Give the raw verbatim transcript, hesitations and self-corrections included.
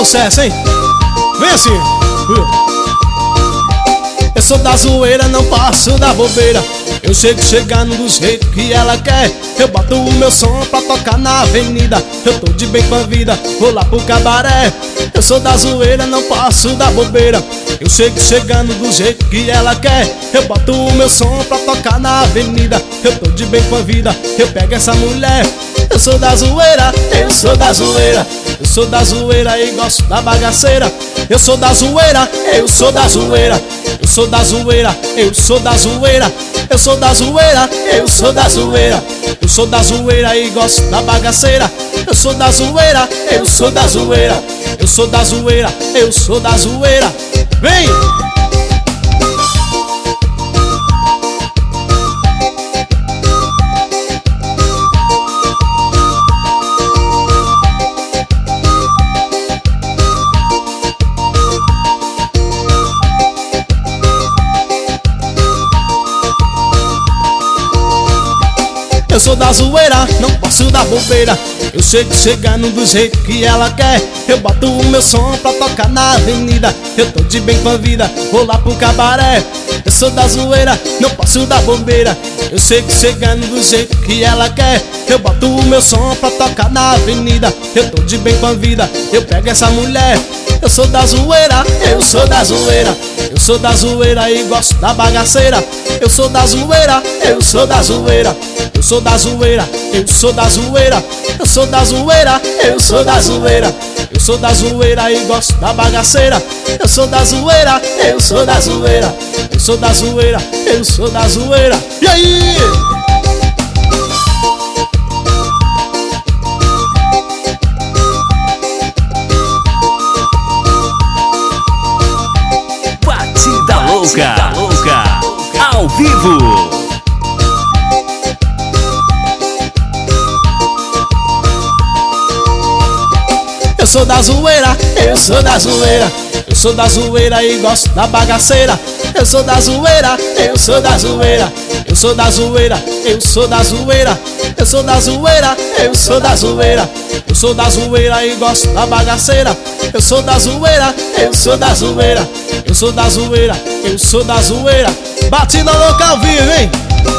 sucesso, hein? Vem assim. Eu sou da zoeira, não passo da bobeira. Eu chego chegando do jeito que ela quer. Eu boto o meu som pra tocar na avenida. Eu tô de bem com a vida, vou lá pro cabaré. Eu sou da zoeira, não passo da bobeira. Eu chego chegando do jeito que ela quer. Eu boto o meu som pra tocar na avenida. Eu tô de bem com a vida, eu pego essa mulher. Eu sou da zoeira, eu sou da zoeira. Eu sou da zoeira e gosto da bagaceira. Eu sou da zoeira, eu sou da zoeira. Eu sou da zoeira, eu sou da zoeira. Eu sou da zoeira, eu sou da zoeira. Eu sou da zoeira e gosto da bagaceira. Eu sou da zoeira, eu sou da zoeira. Eu sou da zoeira, eu sou da zoeira. Vem! Eu sou da zoeira, não posso dar bobeira. Eu chego chegando do jeito que ela quer. Eu boto o meu som pra tocar na avenida. Eu tô de bem com a vida, vou lá pro cabaré. Eu sou da zoeira, não posso dar bobeira. Eu chego chegando do jeito que ela quer. Eu boto o meu som pra tocar na avenida. Eu tô de bem com a vida, eu pego essa mulher. Eu sou da zoeira, eu sou da zoeira. Eu sou da zoeira e gosto da bagaceira. Eu sou da zoeira, eu sou da zoeira. Eu sou da zoeira, eu sou da zoeira. Eu sou da zoeira, eu sou da zoeira. Eu sou da zoeira e gosto da bagaceira. Eu sou da zoeira, eu sou da zoeira. Eu sou da zoeira, eu sou da zoeira. E aí? Batida Louca, louca, ao vivo. Eu sou da zoeira, eu sou da zoeira. Eu sou da zoeira e gosto da bagaceira. Eu sou da zoeira, eu sou da zoeira. Eu sou da zoeira, eu sou da zoeira. Eu sou da zoeira, eu sou da zoeira. Eu sou da zoeira e gosto da bagaceira. Eu sou da zoeira, eu sou da zoeira. Eu sou da zoeira, eu sou da zoeira. Batida louca ao vivo, hein?